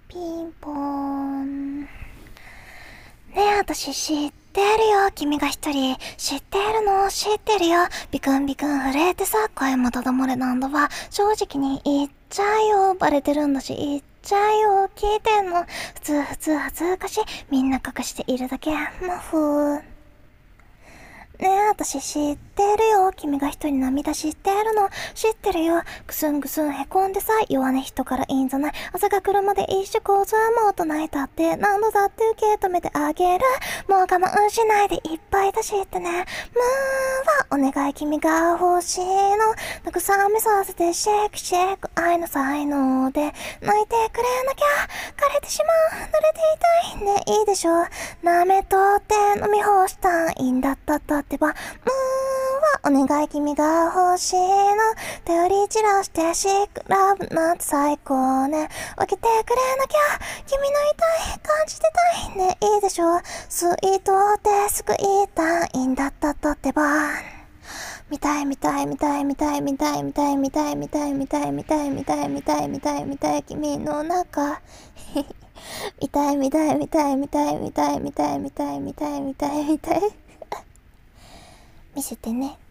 ピンポーン。ねえ、私知ってるよ。君が一人。知ってるの知ってるよ。ビクンビクン震えてさ、声もただ漏れなんだわ。正直に言っちゃうよ。バレてるんだし言っちゃうよ。聞いてんの。普通恥ずかしい。みんな隠しているだけ。マフねえ、私知ってるよ。君が一人涙知ってるの。知ってるよ。ぐすんぐすんへこんでさ、弱音人からいいんじゃない。朝が来るまで一生交通もっと泣いたって、何度だって受け止めてあげる。もう我慢しないでいっぱい出してね。お願い君が欲しいの。慰めさせてシェイクシェイク愛の才能で泣いてくれなきゃ枯れてしまう。濡れていたいね。いいでしょ。舐めとって飲み干したいんだったってば。お願い君が欲しいの。手振り散らしてシックラブなんて最高ね。分けてくれなきゃ君の痛い感じてたいね。いいでしょ。スイートってすぐ言いたいんだったってば。見たい君の中見せてね。